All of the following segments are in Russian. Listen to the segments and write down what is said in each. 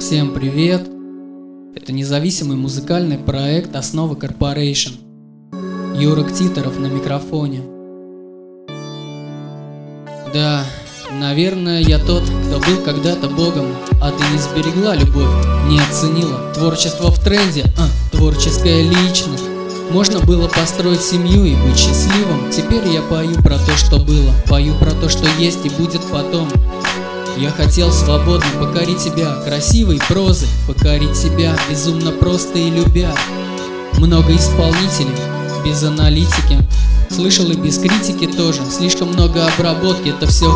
Всем привет! Это независимый музыкальный проект «Основа Корпорейшн». Юра Ктиторов на микрофоне. Да, наверное, я тот, кто был когда-то богом, а ты не сберегла любовь, не оценила. Творчество в тренде, творческая личность. Можно было построить семью и быть счастливым. Теперь я пою про то, что было, пою про то, что есть и будет потом. Я хотел свободно покорить себя красивой прозой, покорить себя безумно просто и любя. Много исполнителей, без аналитики, слышал и без критики тоже. Слишком много обработки, это все.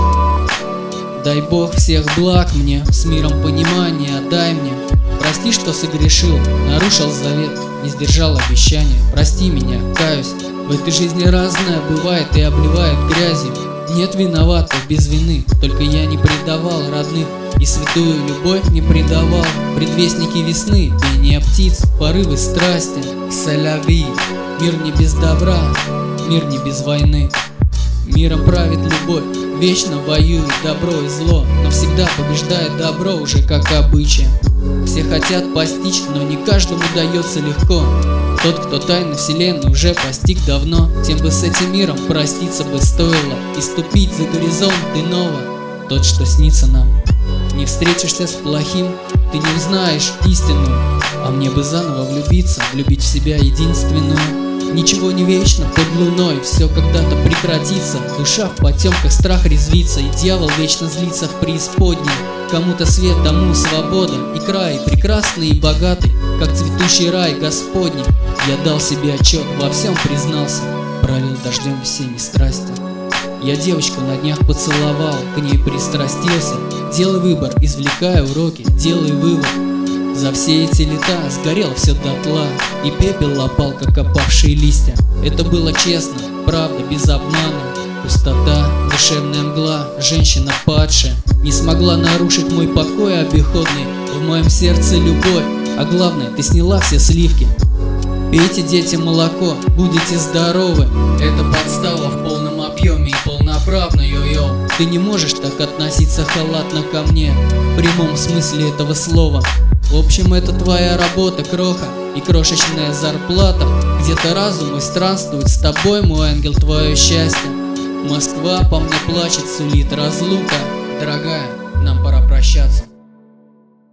Дай Бог всех благ мне, с миром понимания дай мне. Прости, что согрешил, нарушил завет, не сдержал обещания. Прости меня, каюсь, в этой жизни разное бывает и обливает грязью. Нет виноватых без вины, только я не предавал родных и святую любовь не предавал. Предвестники весны, пение птиц, порывы страсти, соляви. Мир не без добра, мир не без войны. Миром правит любовь, вечно воюет добро и зло, но всегда побеждает добро уже как обычай. Все хотят постичь, но не каждому дается легко. Тот, кто тайны вселенной уже постиг давно, тем бы с этим миром проститься бы стоило и ступить за горизонт иного. Тот, что снится нам. Не встретишься с плохим, ты не узнаешь истину. А мне бы заново влюбиться, влюбить в себя единственную. Ничего не вечно под луной, все когда-то прекратится. Душа в потемках, страх резвится, и дьявол вечно злится в преисподней. Кому-то свет, тому свобода, и край прекрасный и богатый, как цветущий рай Господний. Я дал себе отчет, во всем признался, пролил дождем весенней страсти. Я девочку на днях поцеловал, к ней пристрастился. Делай выбор, извлекай уроки, делай вывод. За все эти лета сгорело все дотла, и пепел опал, как опавшие листья. Это было честно, правда, без обмана. Пустота, душевная мгла, женщина падшая не смогла нарушить мой покой обиходный. В моем сердце любовь, а главное, ты сняла все сливки. Пейте, дети, молоко, будете здоровы. Это подстава в полном объеме и полноправно, йо-йо. Ты не можешь так относиться халатно ко мне, в прямом смысле этого слова. В общем, это твоя работа, кроха, и крошечная зарплата. Где-то разум мой странствует, с тобой, мой ангел, твое счастье. Москва по мне плачет, сулит разлука. Дорогая, нам пора прощаться.